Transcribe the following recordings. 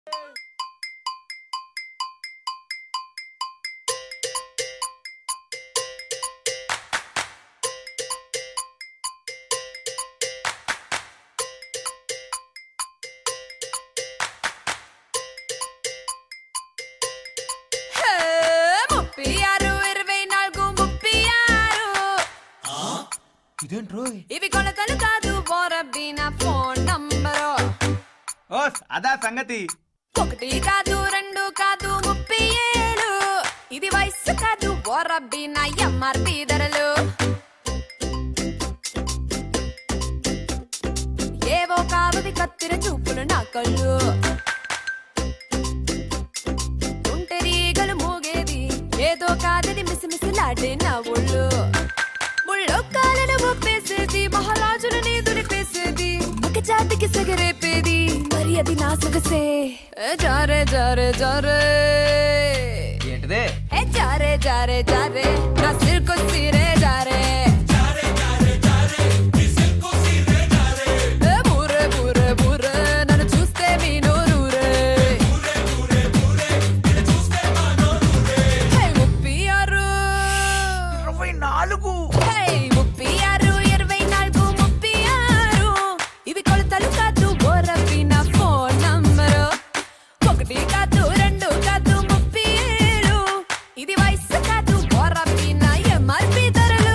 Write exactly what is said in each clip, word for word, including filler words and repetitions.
ఇవి కొలతలు కాదు బోరబ్బి నా ఫోన్ నంబరు. ఓస్ అదా సంగతి. ఒకటి కాదు రెండు కాదు ముప్పై ఏళ్ళు. ఇది వయసు కాదు బోరబ్బి నా ఎంఆర్పి ధరలు. ఏవో కావది కత్తిర చూపులు నా కళ్ళు. ఉంటరీగలు మూగేది ఏదో కాదది మిసిమిసిలాడే నా ఒళ్ళు. ముళ్ళొక్కాలను మొప్పేసేది మహారాజులని దులిపేసేది. ఒక జాతికి సగరేపేది మరి అది నా సొగసే. జారే జారే జారే ఏంటిదే జారే జారే జారే నా సిల్కు సీరే జారే. బూరే బూరే బూరే నన్ను చూస్తే మీ నోరూరే. ముప్పై ఆరు ఇరవై నాలుగు ముప్పై ఆరు ఇరవై నాలుగు ముప్పై ఆరు. ఇవి కొలతలు కాదు బోరబ్బి నా ఫోన్ నంబరు. ఒకటి కాదు రెండు కాదు ముప్పై ఏళ్ళు. ఇది వయసు కాదు బోరబ్బి నా ఎంఆర్పి ధరలు.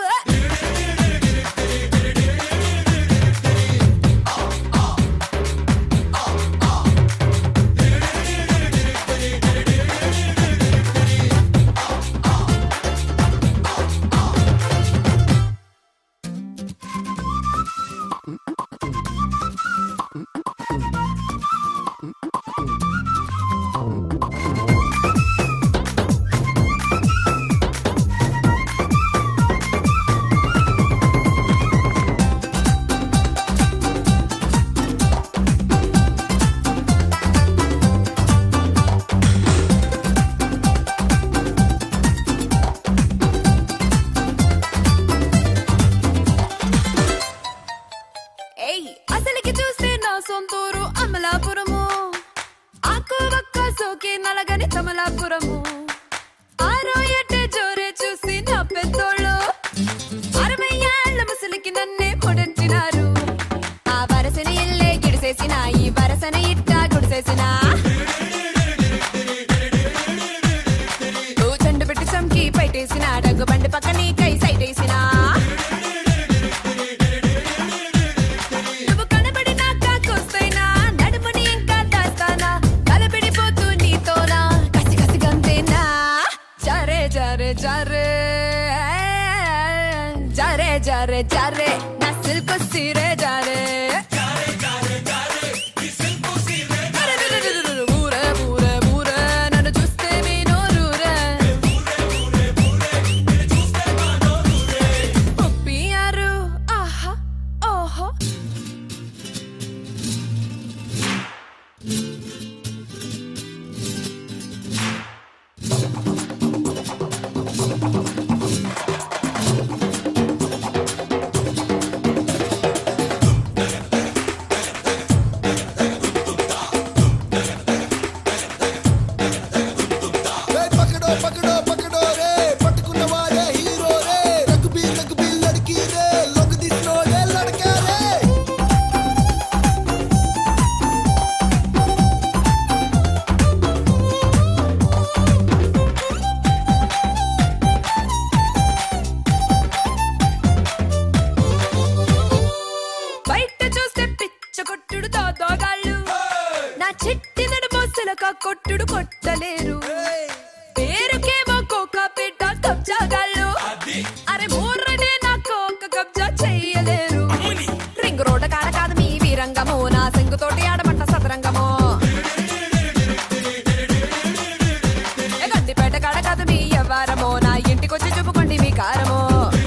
అసలుకి చూస్తే నా సొంతూరు అమలాపురము. ఆకు ఒక్క సోకి నలగని కమలాపురము. ఆరో ఎట్టే జోరే చూసి నా పెద్దోళ్ళు అరవై ఏళ్ల ముసలికి నన్నే పొడంచినారు. ఆ వరసని ఇల్లే గిడిసేసిన ఈ వరసన ఇట్టా గుడిసేసిన. చెండు పెట్టి చంకి పైటేసిన డగ్గు బండి పక్కని కై సైటేసిన. జారే జారే జారే జారే నా సిల్కు సీరే జారే. బూరే బూరే బూరే నన్ను చూస్తే మీ నోరూరే. ముప్పై ఆరు ఆహా ఓహో. కొట్టుడు కొట్టలేరు పేరుకేమో కోకా పెట్ట కబ్జాగాళ్ళు. అరే మూర్రనే నాకు ఒక కబ్జా చెయ్యలేరు. రింగ్ రోడ్డ కాడ కాదు మీ వీరంగము. నా సింగుతోటి ఆడమంట సతరంగము. గడ్డిపేట కాడ కాదు మీ వ్యవహారము. నా ఇంటికొచ్చి చూపుకోండి మీ కారము.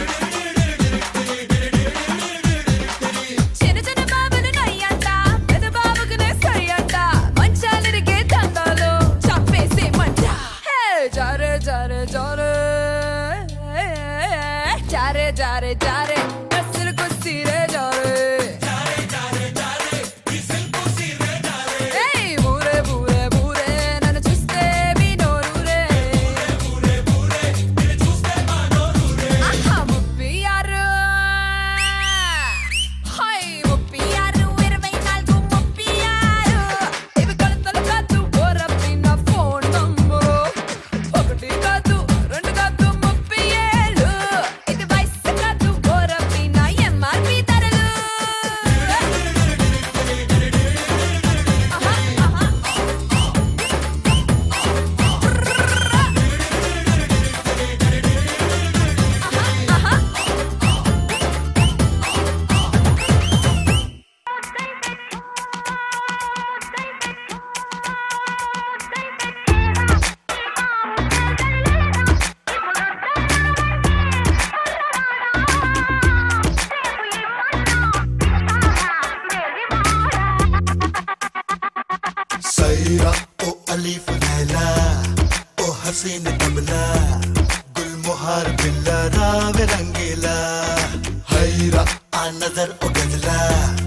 జారే జారే జారే అసలు కుస్తీరే జారే. బూరే హైరా ఓ అలీఫ్ లైలా ఓ హసీన్ తబలా గుల్ ముహార్ బిల్లా రావే రంగీలా హైరా ఆ నజర్ ఓ గజలా